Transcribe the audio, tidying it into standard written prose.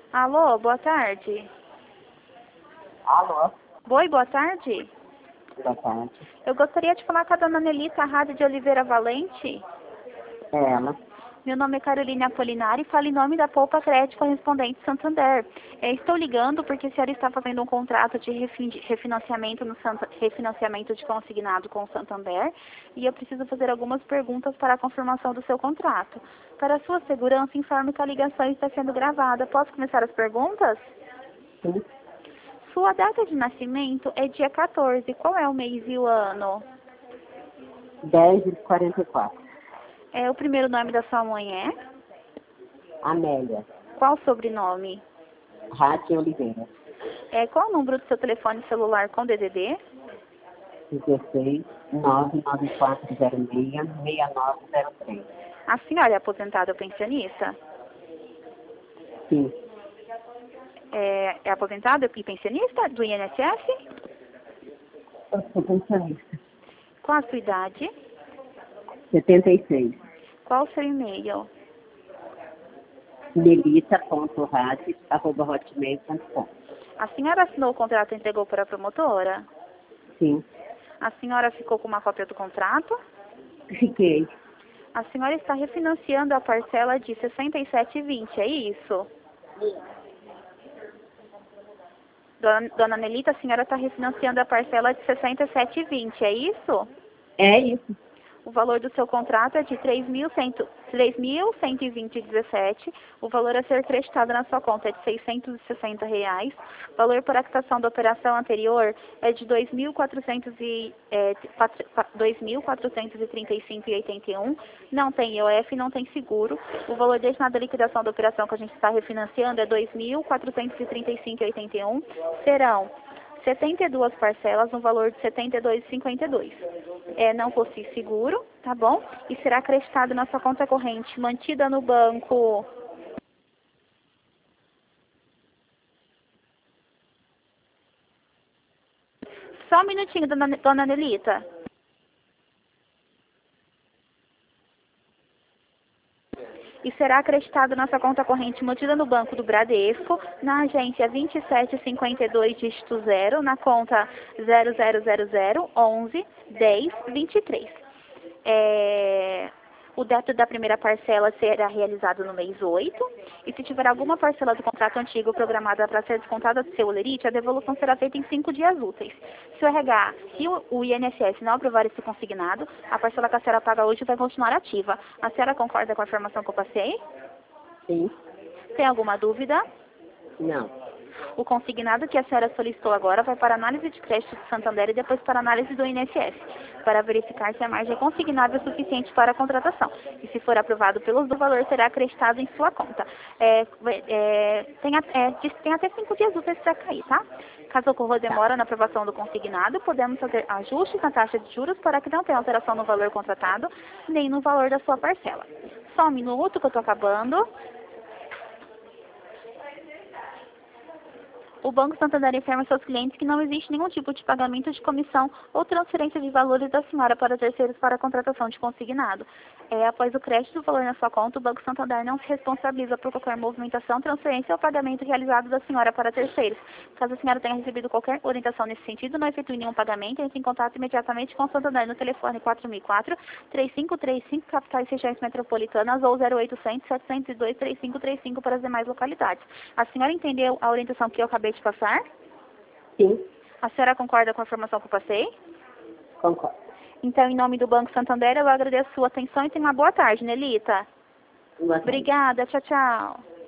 Alô, boa tarde. Alô? Oi, boa tarde. Boa tarde. Eu gostaria de falar com a dona Nelita Rádio de Oliveira Valente. É ela. Meu nome é Carolina Apolinari e falo em nome da Poupa Crédito Correspondente Santander. Estou ligando porque a senhora está fazendo um contrato de refinanciamento, refinanciamento de consignado com o Santander e eu preciso fazer algumas perguntas para a confirmação do seu contrato. Para a sua segurança, informo que a ligação está sendo gravada. Posso começar as perguntas? Sim. Sua data de nascimento é dia 14. Qual é o mês e o ano? 10h44. O primeiro nome da sua mãe é? Amélia. Qual o sobrenome? Rádio Oliveira. Qual o número do seu telefone celular com DDD? 16 99406 6903. A senhora é aposentada ou pensionista? Sim. É aposentada e pensionista do INSS? Eu sou pensionista. Qual a sua idade? 76. Qual o seu e-mail? melita.radio@hotmail.com. A senhora assinou o contrato e entregou para a promotora? Sim. A senhora ficou com uma cópia do contrato? Fiquei. A senhora está refinanciando a parcela de 67,20, é isso? Dona Nelita, a senhora está refinanciando a parcela de 67,20, é isso? É isso. O valor do seu contrato é de 3.120,17. O valor a ser creditado na sua conta é de R$ 660. O valor para a quitação da operação anterior é de R$ 2.435,81. Não tem IOF, não tem seguro. O valor destinado à liquidação da operação que a gente está refinanciando é R$ 2.435,81. Serão 72 parcelas no valor de R$ 72,52. Não possui seguro, tá bom? E será acreditado na sua conta corrente, mantida no banco. Só um minutinho, dona Nelita. E será acreditado na sua conta corrente mantida no Banco do Bradesco, na agência 2752, dígito 0, na conta 0000111023. O débito da primeira parcela será realizado no mês 8, e se tiver alguma parcela do contrato antigo programada para ser descontada do seu olerite, a devolução será feita em 5 dias úteis. Se o RH e o INSS não aprovar esse consignado, a parcela que a senhora paga hoje vai continuar ativa. A senhora concorda com a informação que eu passei? Sim. Tem alguma dúvida? Não. O consignado que a senhora solicitou agora vai para análise de crédito do Santander e depois para análise do INSS, para verificar se a margem consignável é suficiente para a contratação. E se for aprovado pelos dois, o valor será acreditado em sua conta. Tem até 5 dias úteis para cair, tá? Caso ocorra demora na aprovação do consignado, podemos fazer ajustes na taxa de juros para que não tenha alteração no valor contratado, nem no valor da sua parcela. Só um minuto que eu estou acabando. O Banco Santander informa aos seus clientes que não existe nenhum tipo de pagamento de comissão ou transferência de valores da senhora para terceiros para a contratação de consignado. Após o crédito do valor na sua conta, o Banco Santander não se responsabiliza por qualquer movimentação, transferência ou pagamento realizado da senhora para terceiros. Caso a senhora tenha recebido qualquer orientação nesse sentido, não efetue nenhum pagamento, entre em contato imediatamente com o Santander no telefone 4004-3535, capitais e regiões metropolitanas, ou 0800-702-3535 para as demais localidades. A senhora entendeu a orientação que eu acabei de passar? Sim. A senhora concorda com a informação que eu passei? Concordo. Então, em nome do Banco Santander, eu agradeço a sua atenção e tenha uma boa tarde, Nelita. Boa tarde. Obrigada, tchau, tchau.